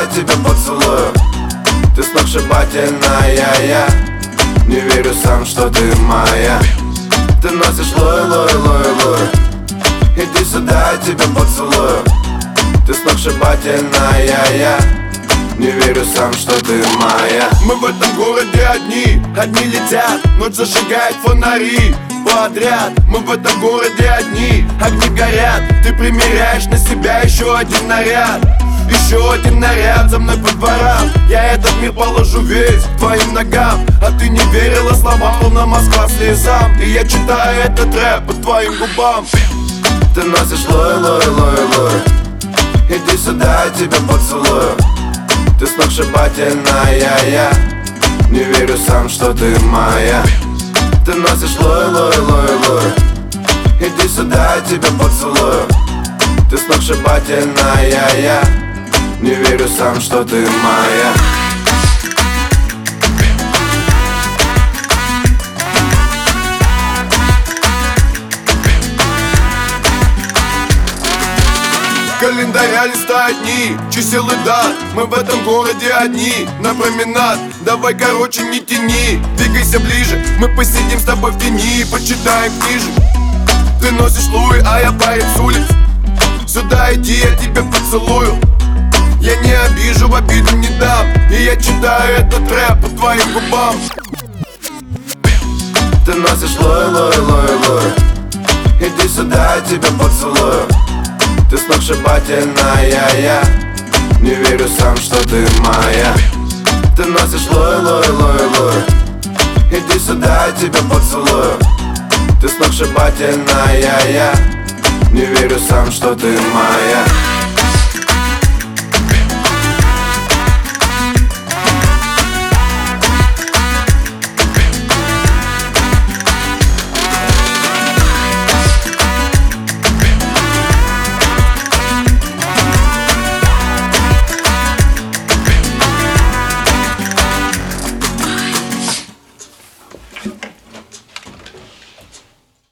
тебя поцелую. Ты сногсшибательная, я не верю сам, что ты моя. Ты носишь лой, лой, лой, лой. Иди сюда, я тебя поцелую. Ты сногсшибательная, я не верю сам, что ты моя. Мы в этом городе одни, одни летят, ночь зажигает фонари подряд. Мы в этом городе одни, огни горят. Ты примеряешь на себя еще один наряд. Еще один наряд за мной по дворам. Я этот мир положу весь к твоим ногам. А ты не верила словам, полна Москва слезам. И я читаю этот рэп по твоим губам. Ты носишь лой, лой, лой, лой. Иди сюда, я тебя поцелую. Ты сногсшибательная, я не верю сам, что ты моя. Ты носишь лой, лой, лой, лой. Иди сюда, я тебя поцелую. Ты сногсшибательная, я не верю сам, что ты моя. Календаря листают дни, чисел и дат. Мы в этом городе одни, на променад. Давай, короче, не тяни, двигайся ближе. Мы посидим с тобой в тени, почитаем книжек. Ты носишь луи, а я парень с улиц. Сюда иди, я тебя поцелую. Я не обижу, в обиду не дам. И я читаю этот рэп по твоим губам. Ты носишь лой, лой, лой, лой. Иди сюда, я тебя поцелую. Ты сногсшибательная, я не верю сам, что ты моя. Ты носишь лой, лой, лой, лой. Иди сюда, я тебя поцелую. Ты сногсшибательная, я не верю сам, что ты моя.